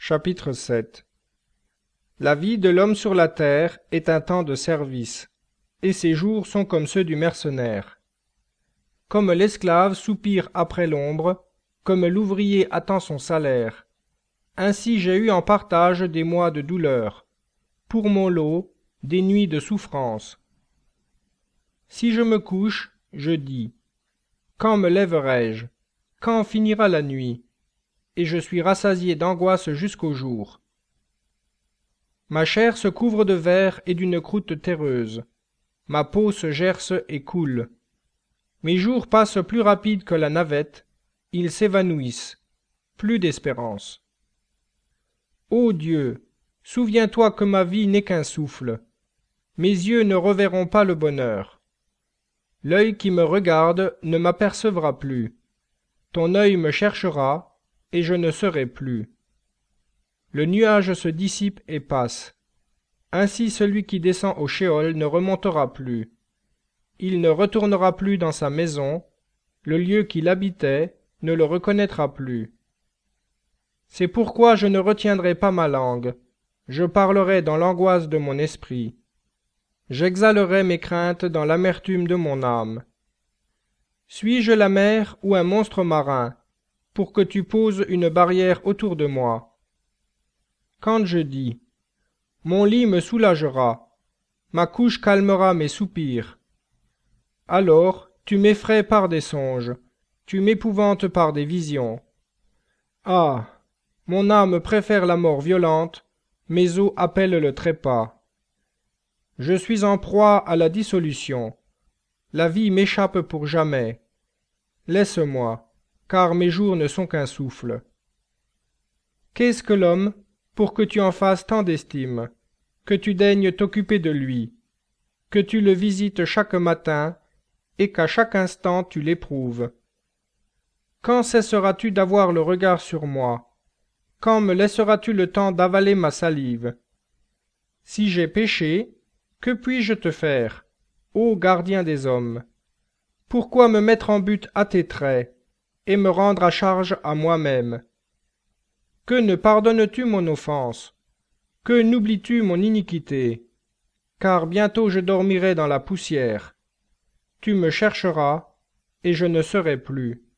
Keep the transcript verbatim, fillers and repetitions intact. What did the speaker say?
Chapitre sept. La vie de l'homme sur la terre est un temps de service, et ses jours sont comme ceux du mercenaire. Comme l'esclave soupire après l'ombre, comme l'ouvrier attend son salaire, ainsi j'ai eu en partage des mois de douleur, pour mon lot, des nuits de souffrance. Si je me couche, je dis, quand me lèverai-je? Quand finira la nuit? Et je suis rassasié d'angoisse jusqu'au jour. Ma chair se couvre de verre et d'une croûte terreuse. Ma peau se gerce et coule. Mes jours passent plus rapides que la navette, ils s'évanouissent. Plus d'espérance. Ô Dieu, souviens-toi que ma vie n'est qu'un souffle. Mes yeux ne reverront pas le bonheur. L'œil qui me regarde ne m'apercevra plus. Ton œil me cherchera, et je ne serai plus. Le nuage se dissipe et passe. Ainsi celui qui descend au Sheol ne remontera plus. Il ne retournera plus dans sa maison, le lieu qu'il habitait ne le reconnaîtra plus. C'est pourquoi je ne retiendrai pas ma langue, je parlerai dans l'angoisse de mon esprit. J'exhalerai mes craintes dans l'amertume de mon âme. Suis-je la mer ou un monstre marin, pour que tu poses une barrière autour de moi? Quand je dis, mon lit me soulagera, ma couche calmera mes soupirs, alors tu m'effraies par des songes, tu m'épouvantes par des visions. Ah, mon âme préfère la mort violente, mes os appellent le trépas. Je suis en proie à la dissolution, la vie m'échappe pour jamais. Laisse-moi, car mes jours ne sont qu'un souffle. Qu'est-ce que l'homme, pour que tu en fasses tant d'estime, que tu daignes t'occuper de lui, que tu le visites chaque matin, et qu'à chaque instant tu l'éprouves? Quand cesseras-tu d'avoir le regard sur moi? Quand me laisseras-tu le temps d'avaler ma salive? Si j'ai péché, que puis-je te faire, ô gardien des hommes? Pourquoi me mettre en butte à tes traits, et me rendre à charge à moi-même? Que ne pardonnes-tu mon offense? Que n'oublies-tu mon iniquité? Car bientôt je dormirai dans la poussière. Tu me chercheras, et je ne serai plus.